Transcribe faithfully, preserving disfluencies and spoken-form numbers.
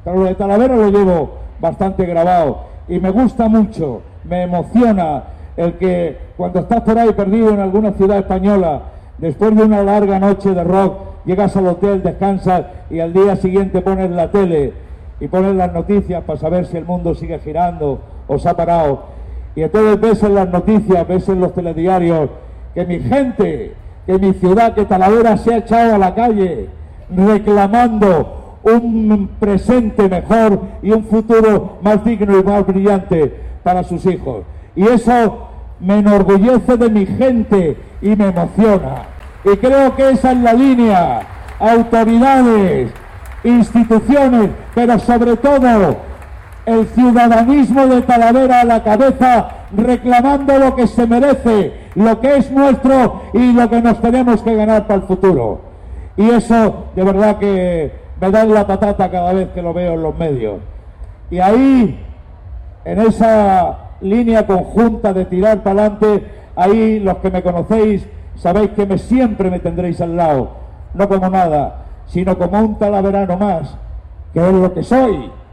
pero lo de Talavera lo llevo bastante grabado y me gusta mucho, me emociona el que cuando estás por ahí perdido en alguna ciudad española, después de una larga noche de rock, llegas al hotel, descansas y al día siguiente pones la tele y pones las noticias para saber si el mundo sigue girando o se ha parado. Y entonces ves en las noticias, ves en los telediarios que mi gente, que mi ciudad, que Talavera se ha echado a la calle reclamando un presente mejor y un futuro más digno y más brillante para sus hijos. Y eso me enorgullece de mi gente y me emociona. Y creo que esa es la línea. Autoridades, instituciones, pero sobre todo el ciudadanismo de Talavera a la cabeza, reclamando lo que se merece, lo que es nuestro y lo que nos tenemos que ganar para el futuro. Y eso de verdad que me da la patata cada vez que lo veo en los medios. Y ahí, en esa línea conjunta de tirar para adelante, ahí los que me conocéis sabéis que me, siempre me tendréis al lado, no como nada, sino como un talaverano más, que es lo que soy.